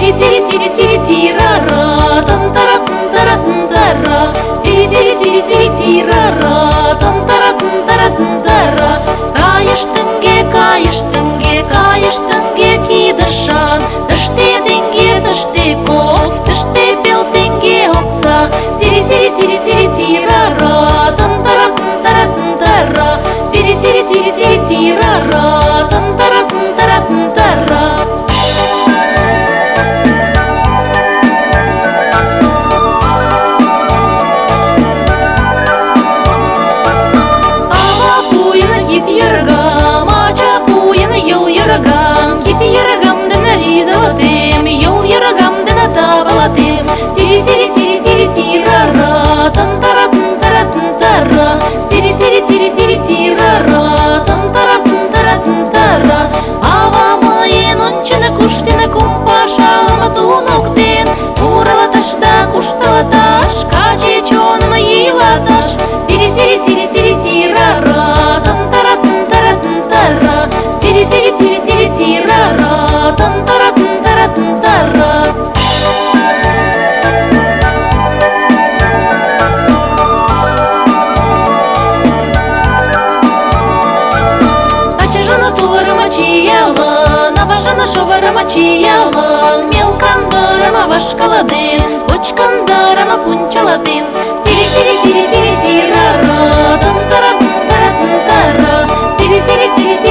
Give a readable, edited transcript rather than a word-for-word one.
Тири-тири-тири-тири-тира-ра, тан-тара-тан-тара-тан-тара. Тири-тири-тири-тири-тира-ра, тан-тара-тан-тара-тан-тара. Кайыш тыңге кидышан, тыште теңге, тыште ков, тыште бел теңге окса. Тири-тири-тири-тири-тира-ра, тан-тара-тан-тара-тан-тара. Тири-тири-тири-тири-тира-ра, тан-тара-тан-тара-тан-тара. Кит йөрәгемдә ризалатым, юл йөрәгемдә табалатым. Тири-тири-тири-тири-тира-ра, тан-тара-тан-тара-тан-тара. Тири-тири-тири-тири-тира-ра, тан-тара-тан-тара-тан-тара. Авамыйын ончыны куштыны кумпашалымы туноктен. Уралаташта кушталаташ, каче чонымы йылаташ. Тири-тири-тири-тири-тира-ра, тан-тара-тан-тара-тан-тара. Тири-тири-тири-тири-тира-ра, тан-тара-тан-тара-тан-тара. Ачажана туварыма чиялын, аважана шоварыма чиялын. Мелкандырыма вашкаладын, почкандырыма пунчаладын. Тири-тири-тири-тири-тира-ра, тан-тара-тан-тара-тан-тара. Тири-тири-тири-тири